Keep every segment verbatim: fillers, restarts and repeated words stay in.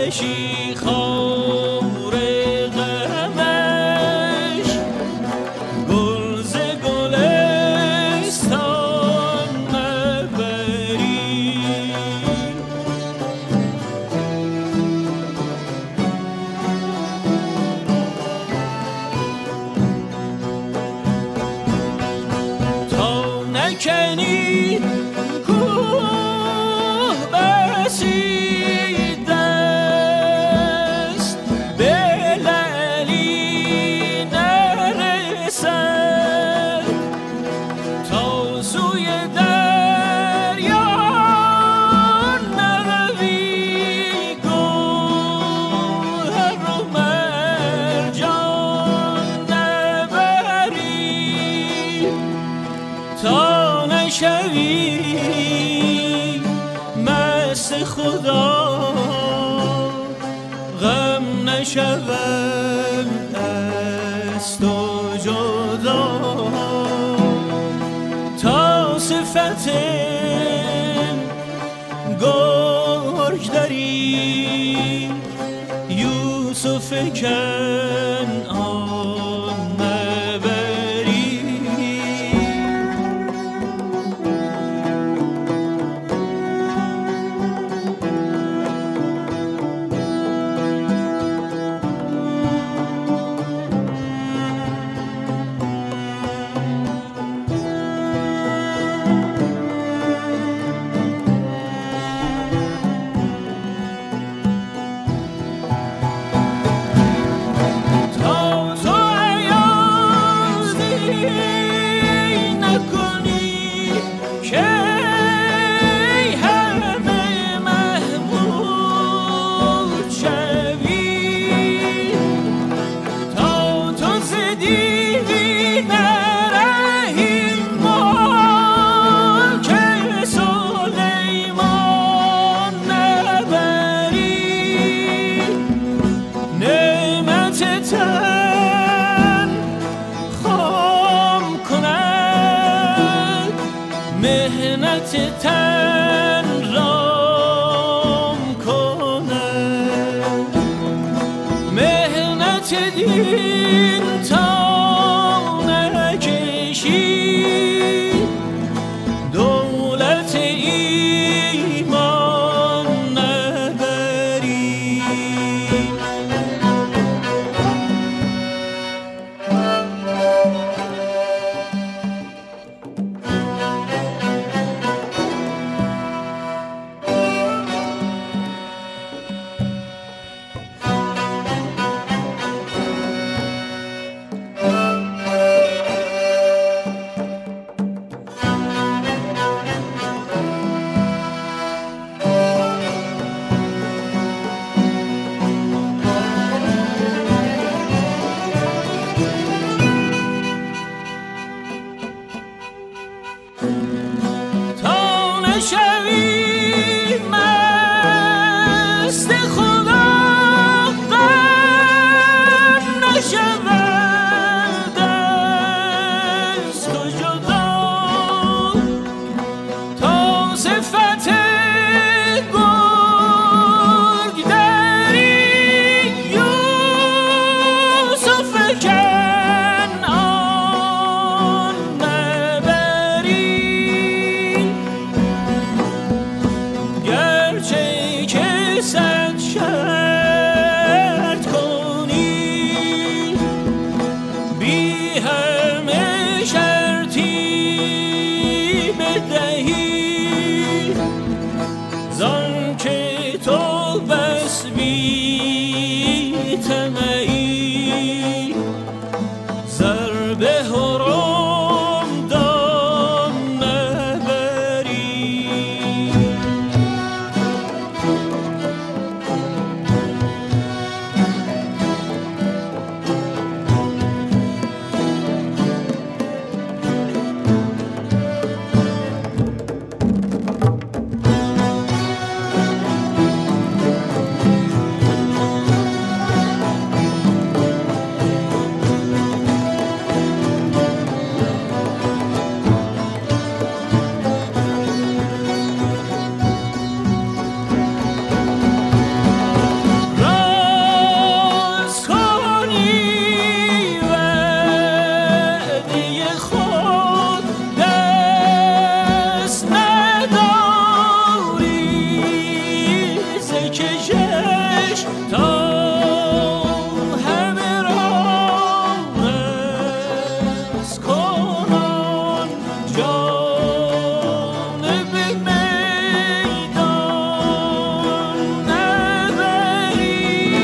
کشی خار غمش گل ز گلستان نبری تا نکنی کوه بسیده است به لعلی نرسد تا سوی دریا نروی گوهر و مرجان نبری تا نشوی مست خدا غم نشود از تو جدا تا صفت گرگ داری یوسف کنعان نبری تا تو عیازی نکنی که همه محمود شوی تا تو ز دیوی نرهی ملک سلیمان نبری نعمت تن خام کند مهنت تن رام کند مهنت دین تا نکشی دولت ایمان نبری تا نشوی مست خدا غم نشود از تو جدا تا صفت گرگ داری یوسف کنعان نبری گرچه که صد شرط کنی بی همه شرطی بدهی زان که تو بس بی طمعی ضرب حرم دام نبری کشش تا همه را رس کنان جانب میدان نبری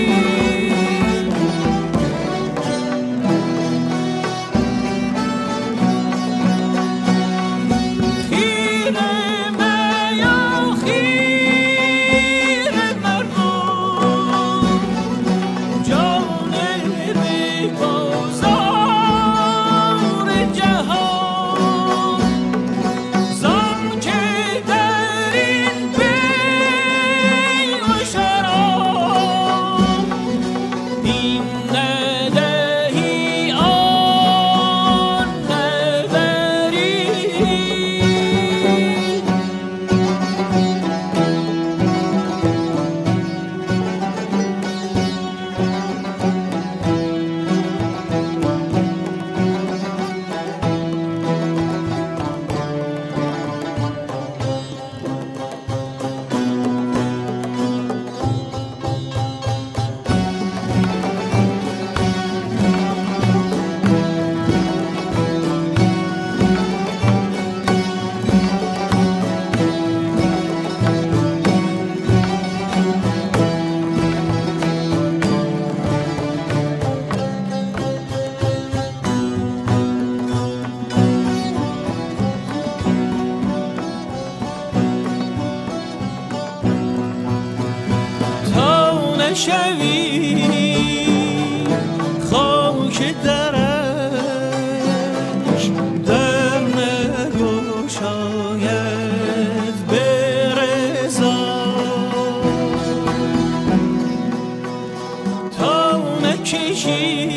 خیره شوی خاک درش در نگشاید به رضا تا نکشی